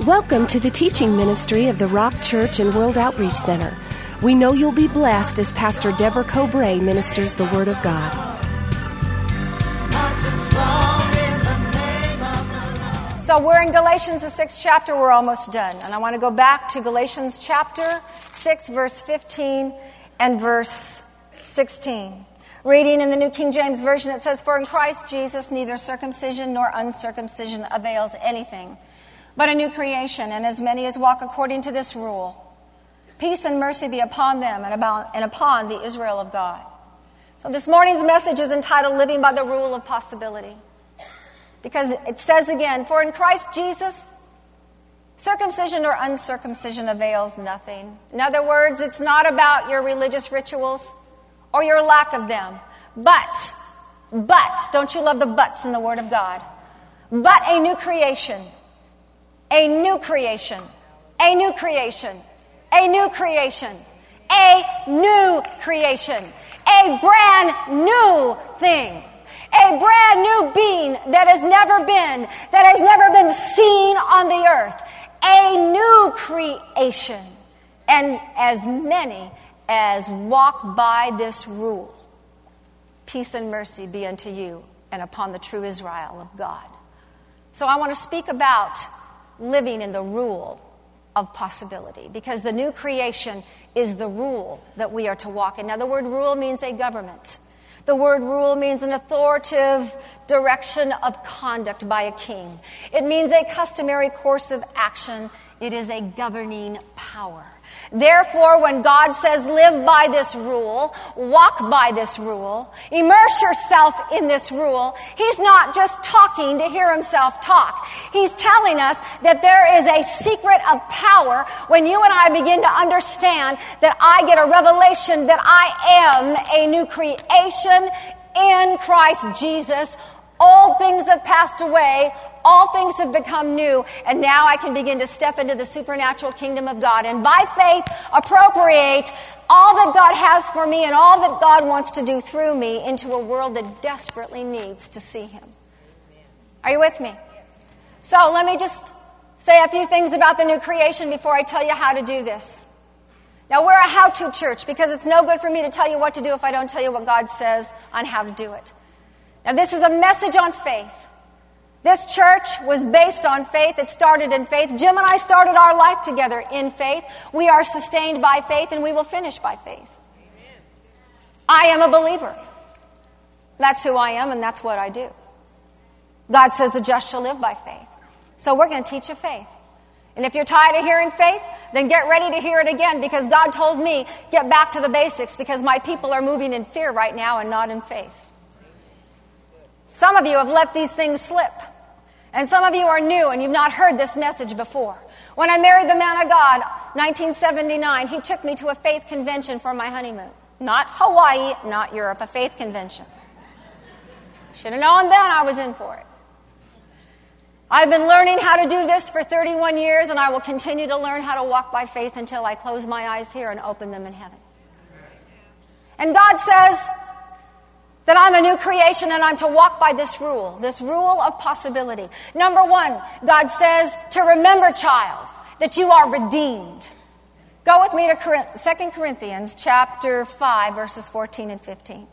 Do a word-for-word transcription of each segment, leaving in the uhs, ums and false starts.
Welcome to the teaching ministry of the Rock Church and World Outreach Center. We know you'll be blessed as Pastor Deborah Cobray ministers the Word of God. So we're in Galatians, the sixth chapter. We're almost done. And I want to go back to Galatians chapter six, verse fifteen and verse sixteen. Reading in the New King James Version, it says, "For in Christ Jesus neither circumcision nor uncircumcision avails anything, but a new creation, and as many as walk according to this rule, peace and mercy be upon them and, about, and upon the Israel of God." So this morning's message is entitled, Living by the Rule of Possibility. Because it says again, "For in Christ Jesus, circumcision or uncircumcision avails nothing." In other words, it's not about your religious rituals or your lack of them. But, but, don't you love the buts in the Word of God? But a new creation. A new creation, a new creation, a new creation, a new creation, a brand new thing, a brand new being that has never been, that has never been seen on the earth, a new creation. And as many as walk by this rule, peace and mercy be unto you and upon the true Israel of God. So I want to speak about living in the rule of possibility, because the new creation is the rule that we are to walk in. Now, the word rule means a government. The word rule means an authoritative direction of conduct by a king. It means a customary course of action. It is a governing power. Therefore, when God says live by this rule, walk by this rule, immerse yourself in this rule, He's not just talking to hear Himself talk. He's telling us that there is a secret of power when you and I begin to understand that I get a revelation that I am a new creation in Christ Jesus. Old things have passed away. All things have become new, and now I can begin to step into the supernatural kingdom of God and by faith appropriate all that God has for me and all that God wants to do through me into a world that desperately needs to see Him. Are you with me? So let me just say a few things about the new creation before I tell you how to do this. Now, we're a how-to church because it's no good for me to tell you what to do if I don't tell you what God says on how to do it. Now, this is a message on faith. This church was based on faith. It started in faith. Jim and I started our life together in faith. We are sustained by faith, and we will finish by faith. Amen. I am a believer. That's who I am, and that's what I do. God says the just shall live by faith. So we're going to teach you faith. And if you're tired of hearing faith, then get ready to hear it again, because God told me, get back to the basics, because my people are moving in fear right now and not in faith. Some of you have let these things slip. And some of you are new and you've not heard this message before. When I married the man of God, nineteen seventy-nine, he took me to a faith convention for my honeymoon. Not Hawaii, not Europe, a faith convention. Should have known then I was in for it. I've been learning how to do this for thirty-one years, and I will continue to learn how to walk by faith until I close my eyes here and open them in heaven. And God says that I'm a new creation and I'm to walk by this rule, this rule of possibility. Number one, God says to remember, child, that you are redeemed. Go with me to Second Corinthians chapter five, verses fourteen and fifteen.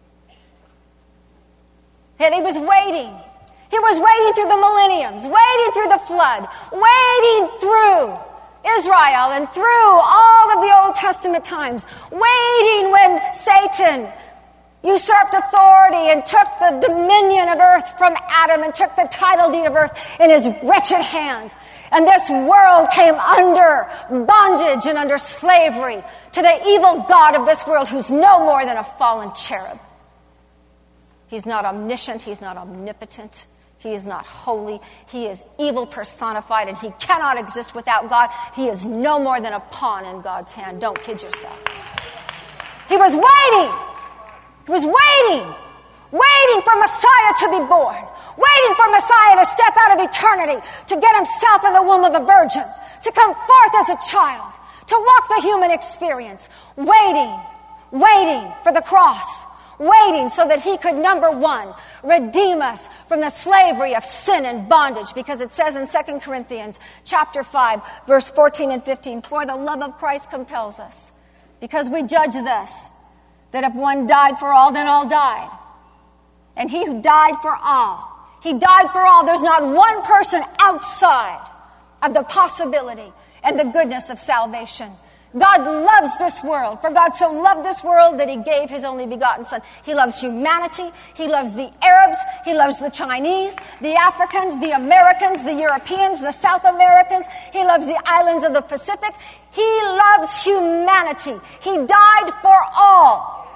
And he was waiting. He was waiting through the millenniums, waiting through the flood, waiting through Israel and through all of the Old Testament times, waiting when Satan usurped authority and took the dominion of earth from Adam and took the title deed of earth in his wretched hand. And this world came under bondage and under slavery to the evil god of this world, who's no more than a fallen cherub. He's not omniscient. He's not omnipotent. He is not holy. He is evil personified, and he cannot exist without God. He is no more than a pawn in God's hand. Don't kid yourself. He was waiting. He was waiting, waiting for Messiah to be born, waiting for Messiah to step out of eternity, to get himself in the womb of a virgin, to come forth as a child, to walk the human experience, waiting, waiting for the cross, waiting so that he could, number one, redeem us from the slavery of sin and bondage. Because it says in Second Corinthians chapter five, verse fourteen and fifteen, for the love of Christ compels us, because we judge thus, that if one died for all, then all died. And he who died for all, he died for all. There's not one person outside of the possibility and the goodness of salvation. God loves this world, for God so loved this world that he gave his only begotten Son. He loves humanity. He loves the Arabs. He loves the Chinese, the Africans, the Americans, the Europeans, the South Americans. He loves the islands of the Pacific. He loves humanity. He died for all,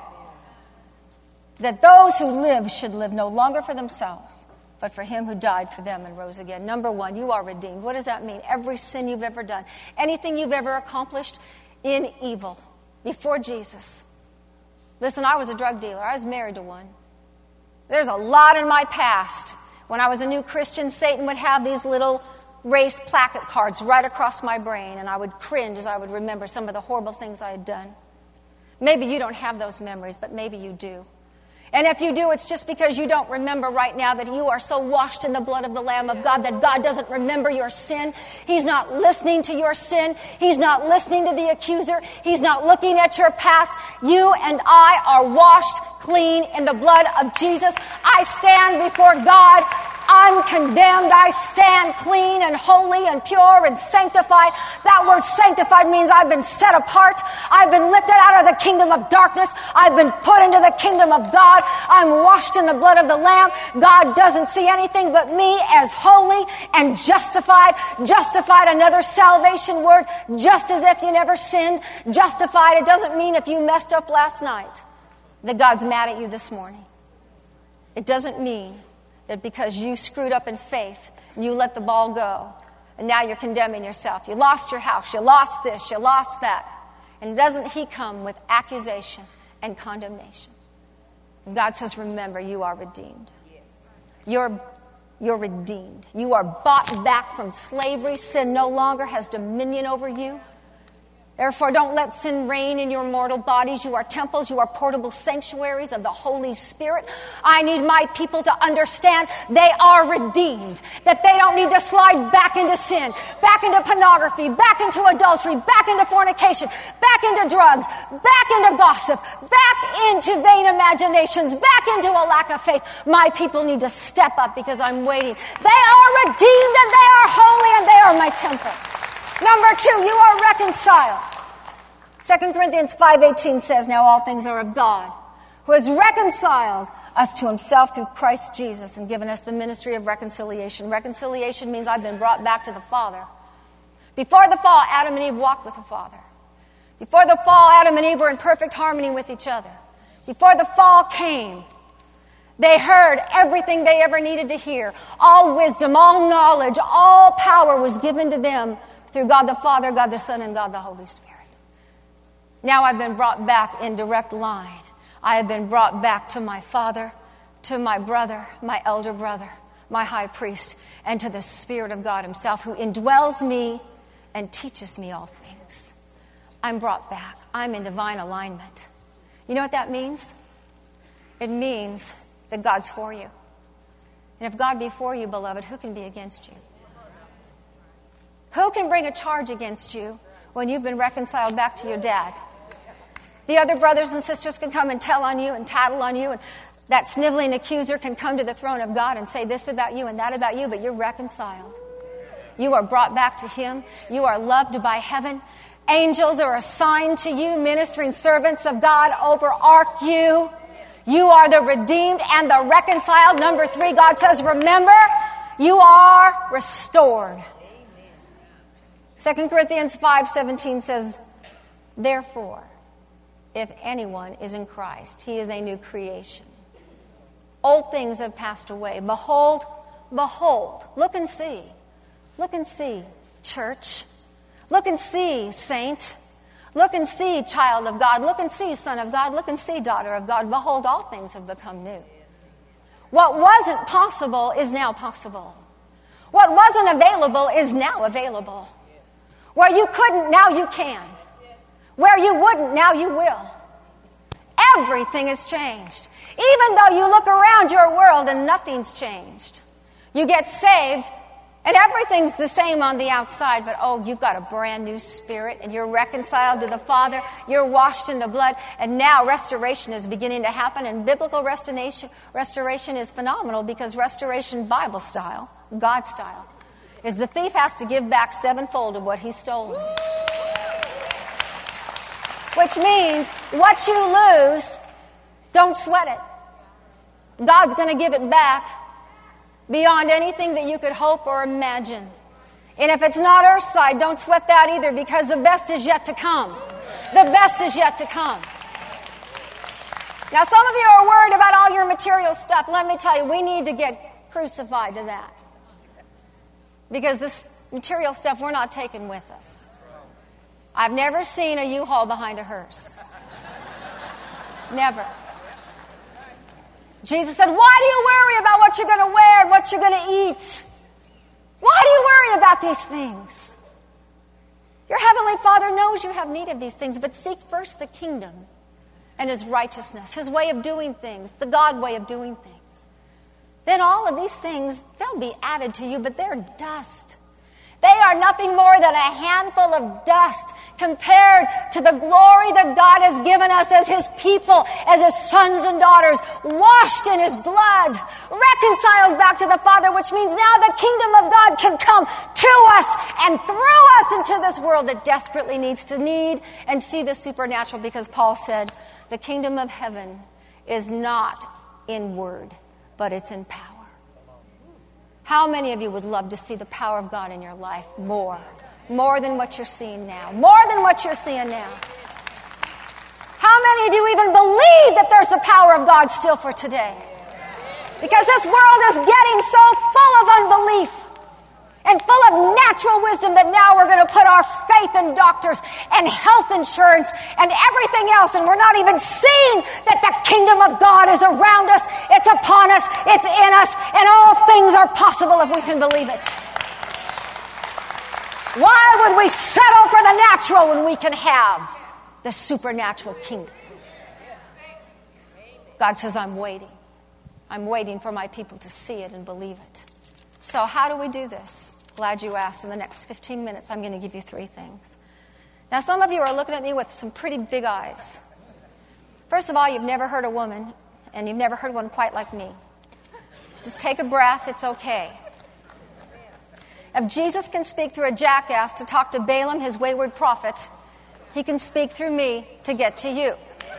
that those who live should live no longer for themselves, but for him who died for them and rose again. Number one, you are redeemed. What does that mean? Every sin you've ever done, anything you've ever accomplished in evil before Jesus. Listen, I was a drug dealer. I was married to one. There's a lot in my past. When I was a new Christian, Satan would have these little race placket cards right across my brain, and I would cringe as I would remember some of the horrible things I had done. Maybe you don't have those memories, but maybe you do. And if you do, it's just because you don't remember right now that you are so washed in the blood of the Lamb of God that God doesn't remember your sin. He's not listening to your sin. He's not listening to the accuser. He's not looking at your past. You and I are washed clean in the blood of Jesus. I stand before God uncondemned. I stand clean and holy and pure and sanctified. That word sanctified means I've been set apart. I've been lifted out of the kingdom of darkness. I've been put into the kingdom of God. I'm washed in the blood of the Lamb. God doesn't see anything but me as holy and justified. Justified, another salvation word, just as if you never sinned. Justified, it doesn't mean if you messed up last night that God's mad at you this morning. It doesn't mean that because you screwed up in faith and you let the ball go and now you're condemning yourself. You lost your house, you lost this, you lost that. And doesn't he come with accusation and condemnation? And God says, remember, you are redeemed. You're, you're redeemed. You are bought back from slavery. Sin no longer has dominion over you. Therefore, don't let sin reign in your mortal bodies. You are temples. You are portable sanctuaries of the Holy Spirit. I need my people to understand they are redeemed, that they don't need to slide back into sin, back into pornography, back into adultery, back into fornication, back into drugs, back into gossip, back into vain imaginations, back into a lack of faith. My people need to step up because I'm waiting. They are redeemed and they are holy and they are my temple. Number two, you are reconciled. Second Corinthians five eighteen says, now all things are of God, who has reconciled us to himself through Christ Jesus and given us the ministry of reconciliation. Reconciliation means I've been brought back to the Father. Before the fall, Adam and Eve walked with the Father. Before the fall, Adam and Eve were in perfect harmony with each other. Before the fall came, they heard everything they ever needed to hear. All wisdom, all knowledge, all power was given to them through God the Father, God the Son, and God the Holy Spirit. Now I've been brought back in direct line. I have been brought back to my Father, to my brother, my elder brother, my high priest, and to the Spirit of God himself who indwells me and teaches me all things. I'm brought back. I'm in divine alignment. You know what that means? It means that God's for you. And if God be for you, beloved, who can be against you? Who can bring a charge against you when you've been reconciled back to your dad? The other brothers and sisters can come and tell on you and tattle on you, and that sniveling accuser can come to the throne of God and say this about you and that about you, but you're reconciled. You are brought back to him. You are loved by heaven. Angels are assigned to you, ministering servants of God overarch you. You are the redeemed and the reconciled. Number three, God says, remember, you are restored. Second Corinthians five seventeen says, therefore, if anyone is in Christ, he is a new creation. Old things have passed away. Behold, behold, look and see. Look and see, church. Look and see, saint. Look and see, child of God. Look and see, son of God. Look and see, daughter of God. Behold, all things have become new. What wasn't possible is now possible. What wasn't available is now available. Where you couldn't, now you can. Where you wouldn't, now you will. everything has changed. Even though you look around your world and nothing's changed. You get saved and everything's the same on the outside, but oh, you've got a brand new spirit and you're reconciled to the Father. You're washed in the blood, and now restoration is beginning to happen, and biblical restoration, restoration is phenomenal because restoration Bible style, God style, is the thief has to give back sevenfold of what he's stolen. Which means what you lose, don't sweat it. God's going to give it back beyond anything that you could hope or imagine. And if it's not earthside, don't sweat that either, because the best is yet to come. The best is yet to come. Now, some of you are worried about all your material stuff. Let me tell you, we need to get crucified to that. Because this material stuff we're not taking with us. I've never seen a U-Haul behind a hearse. Never. Jesus said, why do you worry about what you're going to wear and what you're going to eat? Why do you worry about these things? Your heavenly Father knows you have need of these things, but seek first the kingdom and His righteousness, His way of doing things, the God way of doing things. Then all of these things, they'll be added to you, but they're dust. They are nothing more than a handful of dust compared to the glory that God has given us as His people, as His sons and daughters, washed in His blood, reconciled back to the Father, which means now the kingdom of God can come to us and through us into this world that desperately needs to need and see the supernatural, because Paul said, the kingdom of heaven is not in word, but it's in power. How many of you would love to see the power of God in your life more? More than what you're seeing now. More than what you're seeing now. How many of you even believe that there's the power of God still for today? Because this world is getting so full of unbelief and full of natural wisdom that now we're going to put our faith in doctors and health insurance and everything else, and we're not even seeing that the kingdom of God is around us, it's upon us, it's in us, and all things are possible if we can believe it. Why would we settle for the natural when we can have the supernatural kingdom? God says, I'm waiting. I'm waiting for my people to see it and believe it. So how do we do this? Glad you asked. In the next fifteen minutes, I'm going to give you three things. Now, some of you are looking at me with some pretty big eyes. First of all, you've never heard a woman, and you've never heard one quite like me. Just take a breath. It's okay. If Jesus can speak through a jackass to talk to Balaam, his wayward prophet, He can speak through me to get to you.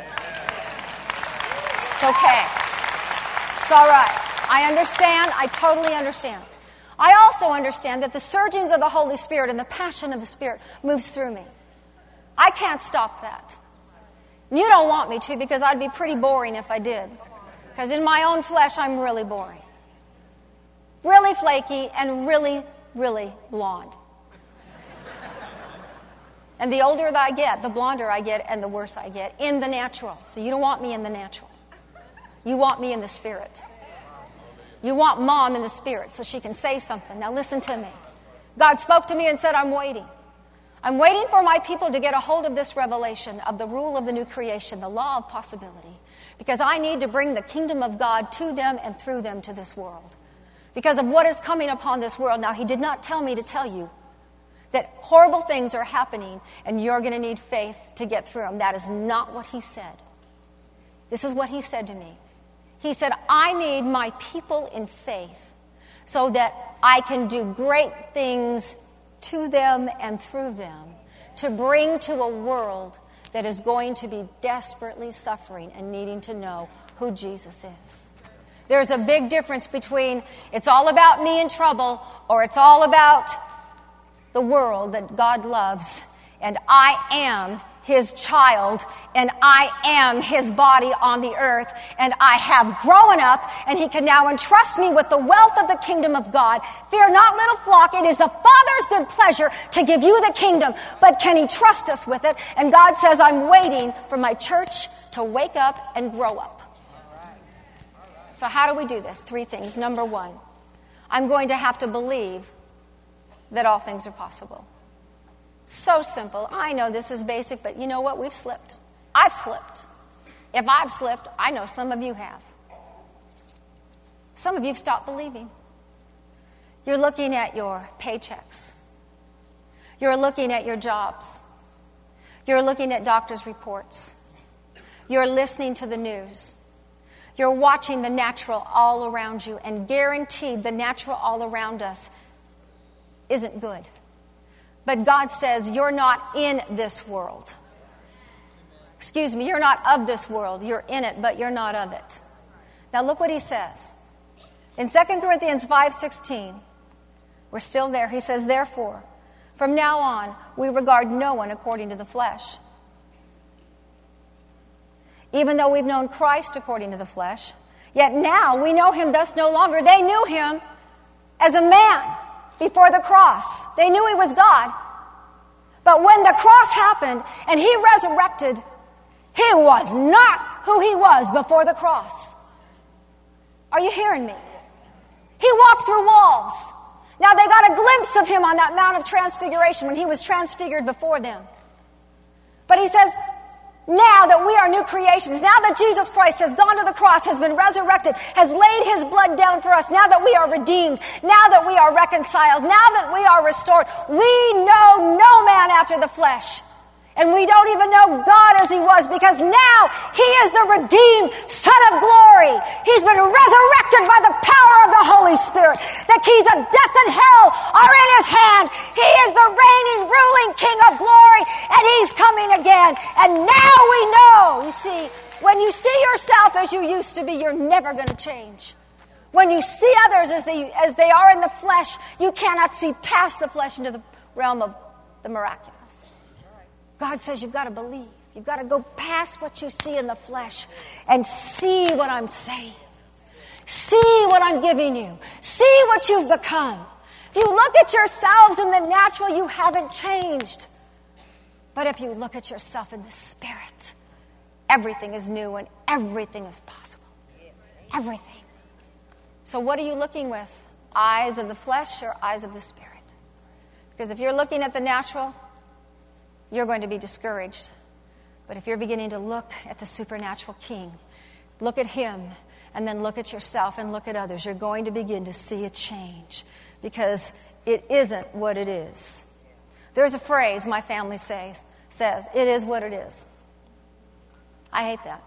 It's okay. It's all right. I understand. I totally understand. I also understand that the surgings of the Holy Spirit and the passion of the Spirit moves through me. I can't stop that. You don't want me to, because I'd be pretty boring if I did. Because in my own flesh, I'm really boring. Really flaky and really, really blonde. And the older that I get, the blonder I get, and the worse I get in the natural. So you don't want me in the natural. You want me in the Spirit. You want Mom in the Spirit so she can say something. Now listen to me. God spoke to me and said, I'm waiting. I'm waiting for my people to get a hold of this revelation of the rule of the new creation, the law of possibility, because I need to bring the kingdom of God to them and through them to this world. Because of what is coming upon this world. Now, He did not tell me to tell you that horrible things are happening and you're going to need faith to get through them. That is not what He said. This is what He said to me. He said, I need my people in faith so that I can do great things to them and through them to bring to a world that is going to be desperately suffering and needing to know who Jesus is. There's a big difference between it's all about me in trouble or it's all about the world that God loves and I am His child, and I am His body on the earth, and I have grown up, and He can now entrust me with the wealth of the kingdom of God. Fear not, little flock, it is the Father's good pleasure to give you the kingdom, but can He trust us with it? And God says, I'm waiting for my church to wake up and grow up. So how do we do this? Three things. Number one, I'm going to have to believe that all things are possible. So simple. I know this is basic, but you know what? We've slipped. I've slipped. If I've slipped, I know some of you have. Some of you have stopped believing. You're looking at your paychecks. You're looking at your jobs. You're looking at doctors' reports. You're listening to the news. You're watching the natural all around you, and guaranteed the natural all around us isn't good. But God says you're not in this world. Excuse me, you're not of this world. You're in it, but you're not of it. Now look what he says. In Second Corinthians five sixteen, we're still there. He says, therefore, from now on, we regard no one according to the flesh. Even though we've known Christ according to the flesh, yet now we know him thus no longer. They knew him as a man before the cross. They knew he was God. But when the cross happened and he resurrected, he was not who he was before the cross. Are you hearing me? He walked through walls. Now they got a glimpse of him on that Mount of Transfiguration when he was transfigured before them. But he says, now that we are new creations, now that Jesus Christ has gone to the cross, has been resurrected, has laid his blood down for us, now that we are redeemed, now that we are reconciled, now that we are restored, we know no man after the flesh. And we don't even know God as he was, because now he is the redeemed Son of glory. He's been resurrected by the power of the Holy Spirit. The keys of death and hell are in his hand. He is the reigning, ruling King of glory, and he's coming again. And now we know, you see, when you see yourself as you used to be, you're never going to change. When you see others as they, as they are in the flesh, you cannot see past the flesh into the realm of the miraculous. God says you've got to believe. You've got to go past what you see in the flesh and see what I'm saying. See what I'm giving you. See what you've become. If you look at yourselves in the natural, you haven't changed. But if you look at yourself in the Spirit, everything is new and everything is possible. Everything. So what are you looking with? Eyes of the flesh or eyes of the Spirit? Because if you're looking at the natural, you're going to be discouraged. But if you're beginning to look at the supernatural King, look at him, and then look at yourself and look at others, you're going to begin to see a change, because it isn't what it is. There's a phrase my family says, says, it is what it is. I hate that.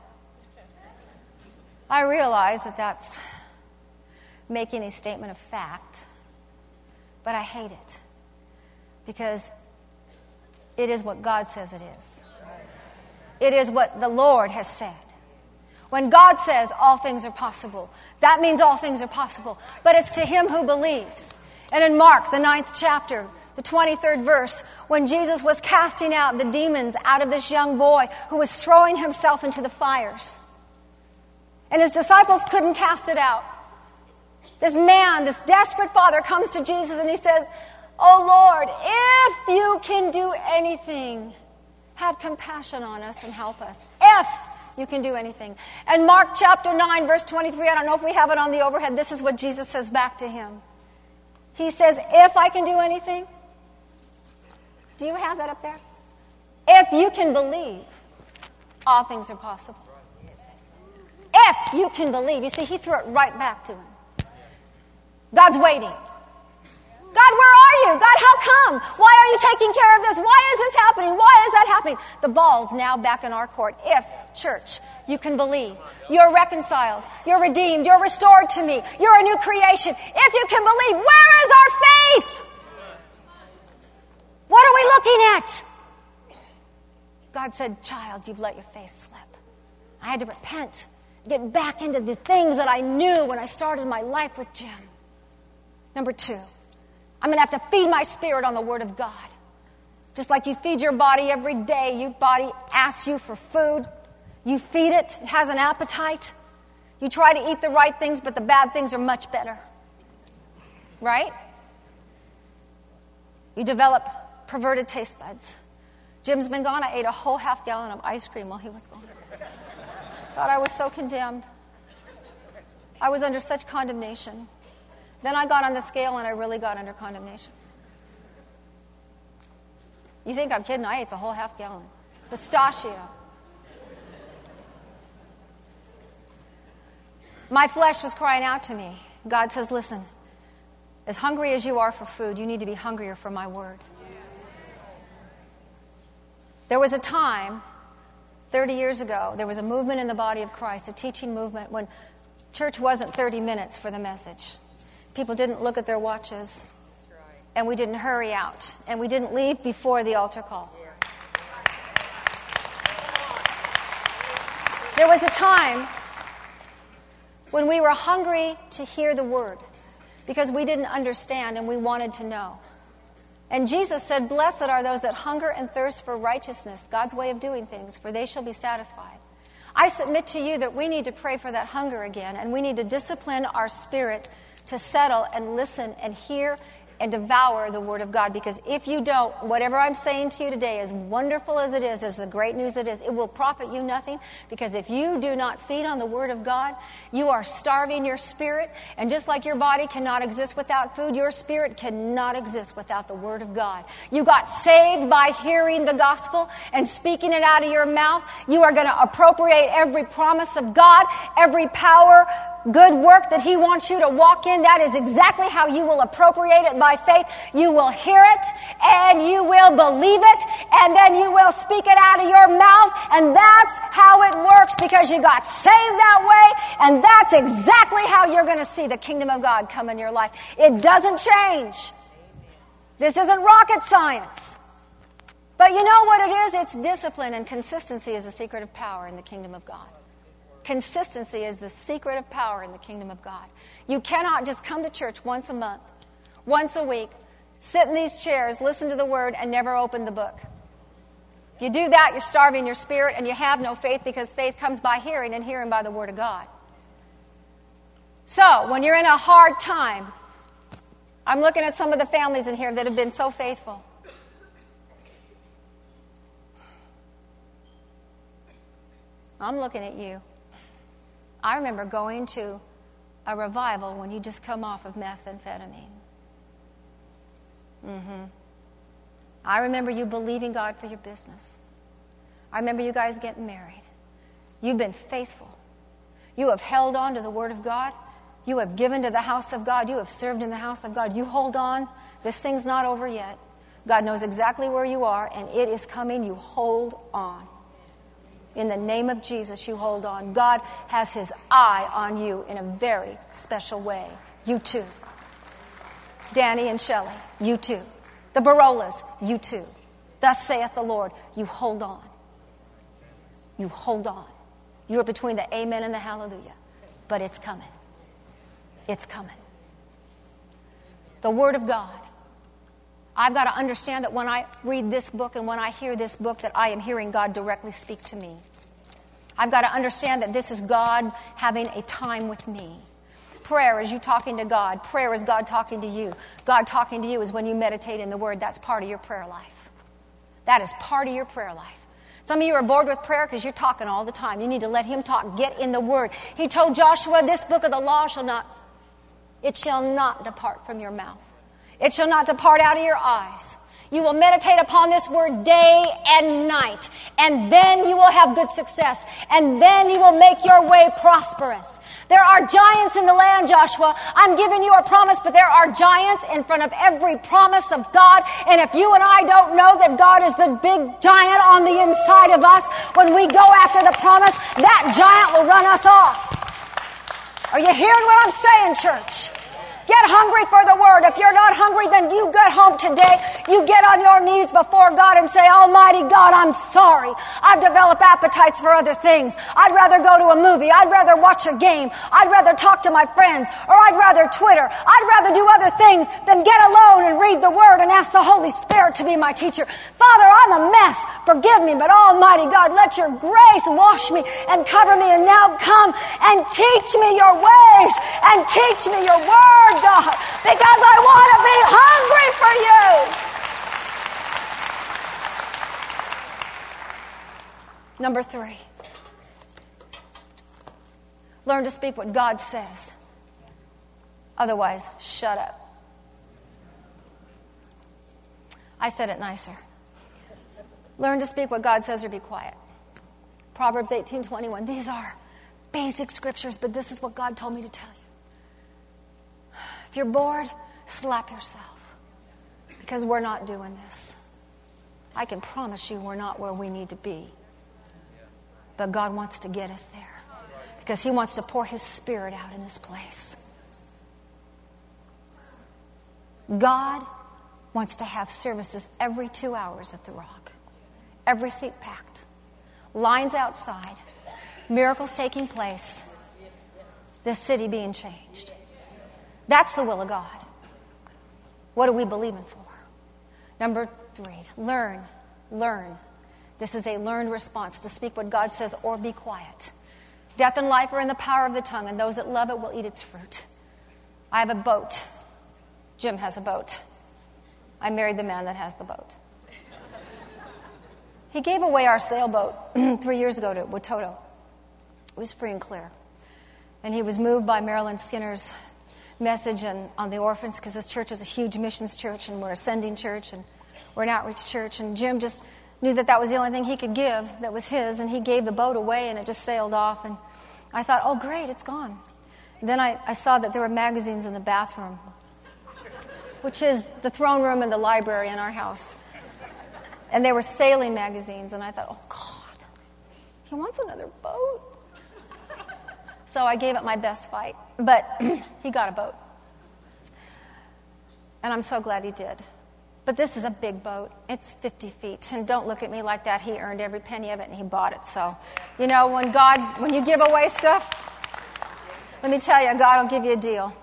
I realize that that's making a statement of fact, but I hate it, because it is what God says it is. It is what the Lord has said. When God says all things are possible, that means all things are possible. But it's to him who believes. And in Mark, the ninth chapter, the twenty-third verse, when Jesus was casting out the demons out of this young boy who was throwing himself into the fires, and his disciples couldn't cast it out. This man, this desperate father, comes to Jesus and he says, oh Lord, if you can do anything, have compassion on us and help us. If you can do anything. And Mark chapter nine, verse twenty-three, I don't know if we have it on the overhead. This is what Jesus says back to him. He says, if I can do anything. Do you have that up there? If you can believe, all things are possible. If you can believe. You see, he threw it right back to him. God's waiting. God, where are you? God, how come? Why are you taking care of this? Why is this happening? Why is that happening? The ball's now back in our court. If, church, you can believe, you're reconciled, you're redeemed, you're restored to me, you're a new creation. If you can believe, where is our faith? What are we looking at? God said, child, you've let your faith slip. I had to repent, get back into the things that I knew when I started my life with Jim. Number two, I'm going to have to feed my spirit on the Word of God. Just like you feed your body every day, your body asks you for food. You feed it. It has an appetite. You try to eat the right things, but the bad things are much better. Right? You develop perverted taste buds. Jim's been gone. I ate a whole half gallon of ice cream while he was gone. God, I was so condemned. I was under such condemnation. Then I got on the scale and I really got under condemnation. You think I'm kidding? I ate the whole half gallon. Pistachio. My flesh was crying out to me. God says, listen, as hungry as you are for food, you need to be hungrier for my word. There was a time, thirty years ago, there was a movement in the body of Christ, a teaching movement, when church wasn't thirty minutes for the message. People didn't look at their watches, and we didn't hurry out, and we didn't leave before the altar call. There was a time when we were hungry to hear the word because we didn't understand and we wanted to know. And Jesus said, blessed are those that hunger and thirst for righteousness, God's way of doing things, for they shall be satisfied. I submit to you that we need to pray for that hunger again, and we need to discipline our spirit to settle and listen and hear and devour the Word of God. Because if you don't, whatever I'm saying to you today, as wonderful as it is, as the great news it is, it will profit you nothing. Because if you do not feed on the Word of God, you are starving your spirit. And just like your body cannot exist without food, your spirit cannot exist without the Word of God. You got saved by hearing the gospel and speaking it out of your mouth. You are going to appropriate every promise of God, every power, good work that He wants you to walk in. That is exactly how you will appropriate it by faith. You will hear it and you will believe it, and then you will speak it out of your mouth, and that's how it works, because you got saved that way, and that's exactly how you're going to see the kingdom of God come in your life. It doesn't change. This isn't rocket science. But you know what it is? It's discipline, and consistency is the secret of power in the kingdom of God. Consistency is the secret of power in the kingdom of God. You cannot just come to church once a month, once a week, sit in these chairs, listen to the word, and never open the book. If you do that, you're starving your spirit, and you have no faith, because faith comes by hearing, and hearing by the word of God. So, when you're in a hard time, I'm looking at some of the families in here that have been so faithful. I'm looking at you. I remember going to a revival when you just come off of methamphetamine. Mm-hmm. I remember you believing God for your business. I remember you guys getting married. You've been faithful. You have held on to the Word of God. You have given to the house of God. You have served in the house of God. You hold on. This thing's not over yet. God knows exactly where you are, and it is coming. You hold on. In the name of Jesus, you hold on. God has His eye on you in a very special way. You too. Danny and Shelley, you too. The Barolas, you too. Thus saith the Lord, you hold on. You hold on. You are between the amen and the hallelujah. But it's coming. It's coming. The Word of God. I've got to understand that when I read this book and when I hear this book, that I am hearing God directly speak to me. I've got to understand that this is God having a time with me. Prayer is you talking to God. Prayer is God talking to you. God talking to you is when you meditate in the Word. That's part of your prayer life. That is part of your prayer life. Some of you are bored with prayer because you're talking all the time. You need to let Him talk. Get in the Word. He told Joshua, this book of the law shall not, it shall not depart from your mouth. It shall not depart out of your eyes. You will meditate upon this word day and night, and then you will have good success, and then you will make your way prosperous. There are giants in the land, Joshua. I'm giving you a promise, but there are giants in front of every promise of God, and if you and I don't know that God is the big giant on the inside of us, when we go after the promise, that giant will run us off. Are you hearing what I'm saying, church? Get hungry for the Word. If you're not hungry, then you get home today. You get on your knees before God and say, Almighty God, I'm sorry. I've developed appetites for other things. I'd rather go to a movie. I'd rather watch a game. I'd rather talk to my friends. Or I'd rather Twitter. I'd rather do other things than get alone and read the Word and ask the Holy Spirit to be my teacher. Father, I'm a mess. Forgive me, but Almighty God, let your grace wash me and cover me. And now come and teach me your ways and teach me your Word, God, because I want to be hungry for you. Number three, learn to speak what God says. Otherwise, shut up. I said it nicer. Learn to speak what God says or be quiet. Proverbs eighteen twenty-one. These are basic scriptures, but this is what God told me to tell you. If you're bored, slap yourself, because we're not doing this. I can promise you we're not where we need to be. But God wants to get us there, because He wants to pour His Spirit out in this place. God wants to have services every two hours at the Rock. Every seat packed. Lines outside. Miracles taking place. This city being changed. That's the will of God. What are we believing for? Number three, learn. Learn. This is a learned response to speak what God says or be quiet. Death and life are in the power of the tongue, and those that love it will eat its fruit. I have a boat. Jim has a boat. I married the man that has the boat. He gave away our sailboat three years ago to Watoto. It was free and clear. And he was moved by Marilyn Skinner's message and on the orphans, because this church is a huge missions church, and we're a sending church, and we're an outreach church. And Jim just knew that that was the only thing he could give that was his, and he gave the boat away, and it just sailed off. And I thought, oh, great, it's gone. And then I, I saw that there were magazines in the bathroom, which is the throne room and the library in our house. And they were sailing magazines, and I thought, oh, God, he wants another boat. So I gave it my best fight, but he got a boat. And I'm so glad he did. But this is a big boat. It's fifty feet. And don't look at me like that. He earned every penny of it, and he bought it. So, you know, when God, when you give away stuff, let me tell you, God will give you a deal.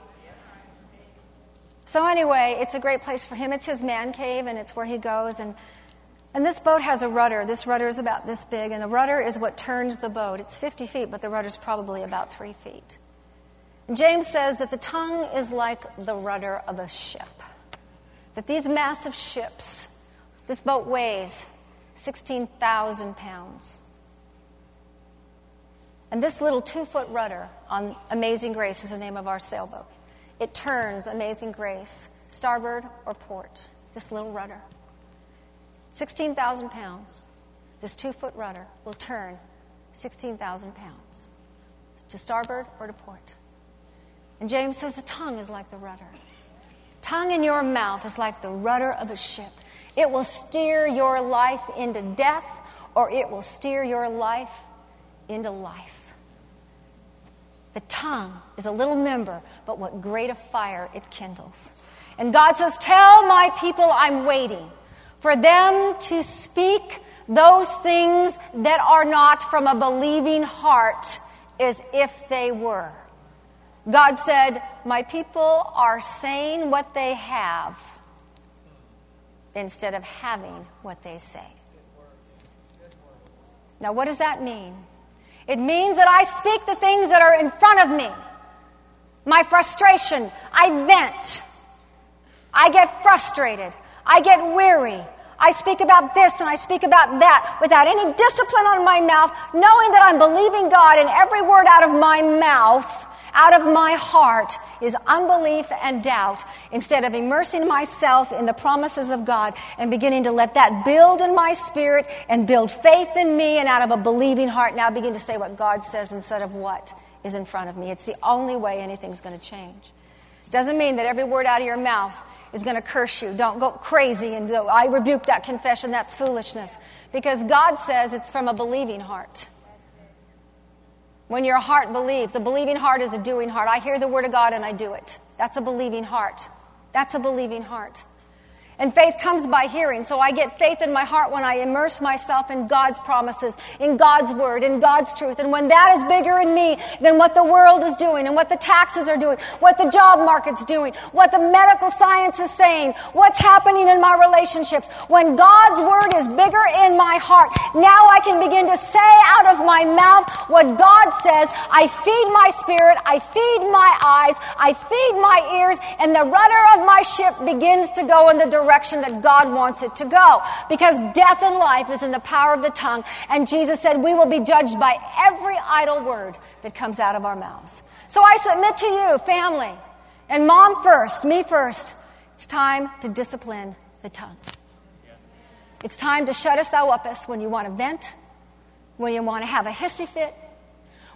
So anyway, it's a great place for him. It's his man cave, and it's where he goes. And And this boat has a rudder. This rudder is about this big, and the rudder is what turns the boat. It's fifty feet, but the rudder's probably about three feet. And James says that the tongue is like the rudder of a ship. That these massive ships, this boat weighs sixteen thousand pounds. And this little two-foot rudder on Amazing Grace is the name of our sailboat. It turns Amazing Grace, starboard or port, this little rudder. sixteen thousand pounds. This two-foot rudder will turn sixteen thousand pounds to starboard or to port. And James says the tongue is like the rudder. Tongue in your mouth is like the rudder of a ship. It will steer your life into death, or it will steer your life into life. The tongue is a little member, but what great a fire it kindles. And God says, tell my people I'm waiting for them to speak those things that are not from a believing heart as if they were. God said, my people are saying what they have instead of having what they say. Now, what does that mean? It means that I speak the things that are in front of me. My frustration, I vent. I get frustrated. I get weary. I speak about this and I speak about that without any discipline on my mouth, knowing that I'm believing God, and every word out of my mouth, out of my heart, is unbelief and doubt, instead of immersing myself in the promises of God and beginning to let that build in my spirit and build faith in me, and out of a believing heart now begin to say what God says instead of what is in front of me. It's the only way anything's going to change. Doesn't mean that every word out of your mouth is going to curse you. Don't go crazy and go, I rebuke that confession. That's foolishness. Because God says it's from a believing heart. When your heart believes, a believing heart is a doing heart. I hear the word of God and I do it. That's a believing heart. That's a believing heart. And faith comes by hearing. So I get faith in my heart when I immerse myself in God's promises, in God's word, in God's truth. And when that is bigger in me than what the world is doing, and what the taxes are doing, what the job market's doing, what the medical science is saying, what's happening in my relationships, when God's word is bigger in my heart, now I can begin to say out of my mouth what God says. I feed my spirit, I feed my eyes, I feed my ears, and the rudder of my ship begins to go in the direction direction that God wants it to go. Because death and life is in the power of the tongue. And Jesus said we will be judged by every idle word that comes out of our mouths. So I submit to you, family, and mom first, me first, it's time to discipline the tongue. It's time to shut us thou uppus when you want to vent, when you want to have a hissy fit,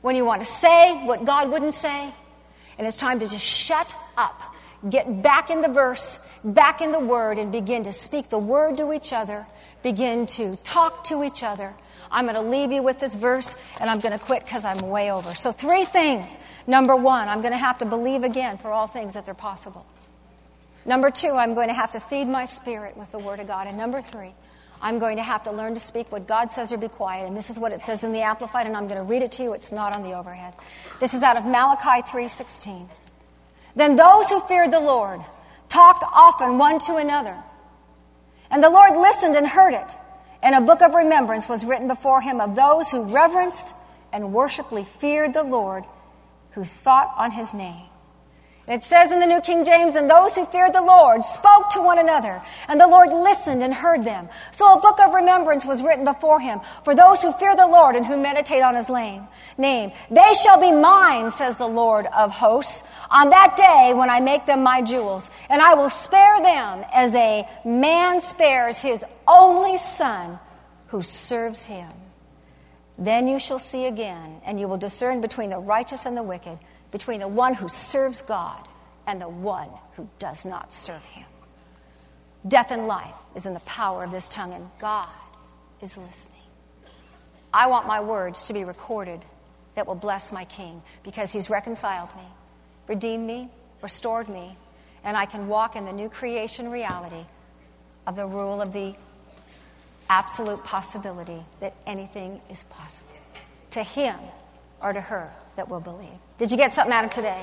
when you want to say what God wouldn't say, and it's time to just shut up. Get back in the verse, back in the Word, and begin to speak the Word to each other. Begin to talk to each other. I'm going to leave you with this verse, and I'm going to quit because I'm way over. So three things. Number one, I'm going to have to believe again for all things that they're possible. Number two, I'm going to have to feed my spirit with the Word of God. And number three, I'm going to have to learn to speak what God says or be quiet. And this is what it says in the Amplified, and I'm going to read it to you. It's not on the overhead. This is out of Malachi three sixteen. Then those who feared the Lord talked often one to another. And the Lord listened and heard it. And a book of remembrance was written before him of those who reverenced and worshipfully feared the Lord, who thought on his name. And it says in the New King James, and those who feared the Lord spoke to one another, and the Lord listened and heard them. So a book of remembrance was written before him for those who fear the Lord and who meditate on his name. They shall be mine, says the Lord of hosts, on that day when I make them my jewels, and I will spare them as a man spares his only son who serves him. Then you shall see again, and you will discern between the righteous and the wicked, between the one who serves God and the one who does not serve him. Death and life is in the power of this tongue, and God is listening. I want my words to be recorded that will bless my King, because he's reconciled me, redeemed me, restored me, and I can walk in the new creation reality of the rule of the absolute possibility that anything is possible to him or to her that will believe. Did you get something out of today?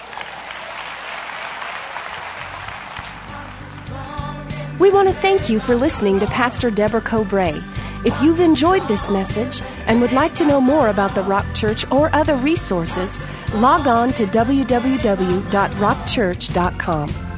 We want to thank you for listening to Pastor Deborah Cobray. If you've enjoyed this message and would like to know more about the Rock Church or other resources, log on to w w w dot rock church dot com.